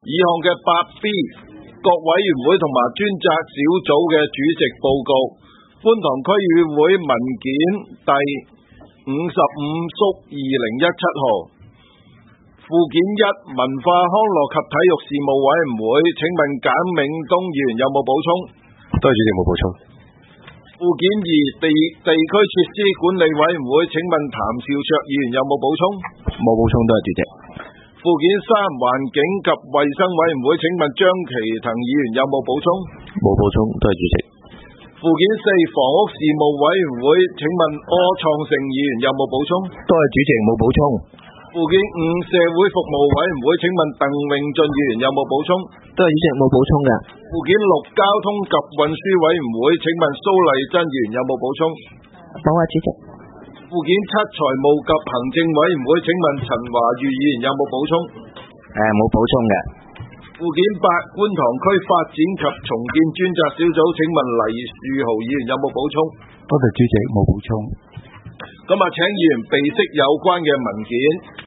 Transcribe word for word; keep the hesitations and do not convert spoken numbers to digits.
以項嘅八 B 各委員會同埋專責小組嘅主席報告，觀塘區議會文件第五十五縮二零一七號。附件一文化康樂及體育事務委員會，請問簡永東議員有冇補充？ 多謝主席，冇補充。 附件二地地區設施管理委員會，請問譚兆卓議員有冇補充？ 冇補充，多謝主席。 附件三環境及衛生委員會，請問張其騰議員有冇補充？ 冇補充，多謝主席。 附件四房屋事務委員會，請問柯創盛議員有冇補充？ 多謝主席，冇補充。 附件五社會服務委員會，請問鄧永俊議員有冇補充？ 多謝主席，冇補充嘅。 附件六交通及運輸委員會，請問蘇麗珍議員有冇補充？ 冇啊，主席。 附件七財務及行政委員會，請問陳華裕議員有冇補充？ 誒，冇補充嘅。 附件八觀塘區發展及重建專責小組，請問黎樹豪議員有冇補充？ 多謝主席，冇補充。 咁啊，請議員備悉有關嘅文件。